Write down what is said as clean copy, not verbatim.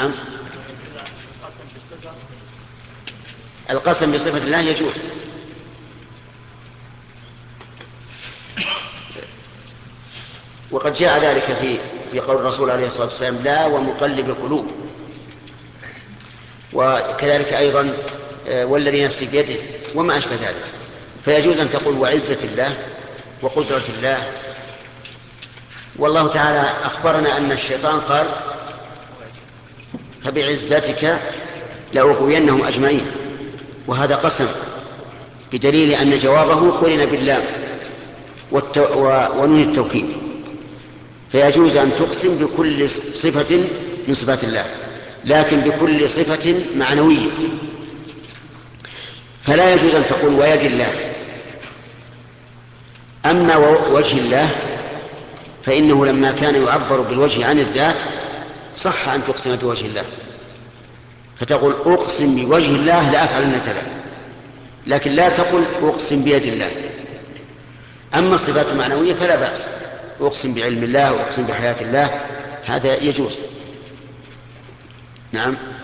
نعم. القسم بصفة الله يجوز، وقد جاء ذلك في قول الرسول عليه الصلاة والسلام: لا ومقلب القلوب. وكذلك أيضا والذي نفسي بيده وما أشبه ذلك. فيجوز أن تقول وعزة الله وقدرة الله. والله تعالى أخبرنا أن الشيطان قال: فبعزتك لأغوينهم أجمعين، وهذا قسم بدليل أن جوابه قرن باللام ونون التوكيد. فيجوز أن تقسم بكل صفة من صفات الله، لكن بكل صفة معنوية. فلا يجوز أن تقول ويد الله. أما وجه الله فإنه لما كان يعبر بالوجه عن الذات صح أن تقسم بوجه الله، فتقول أقسم بوجه الله لأفعلن كذا، لكن لا تقل أقسم بيد الله. أما الصفات المعنوية فلا بأس، أقسم بعلم الله وأقسم بحياة الله، هذا يجوز. نعم.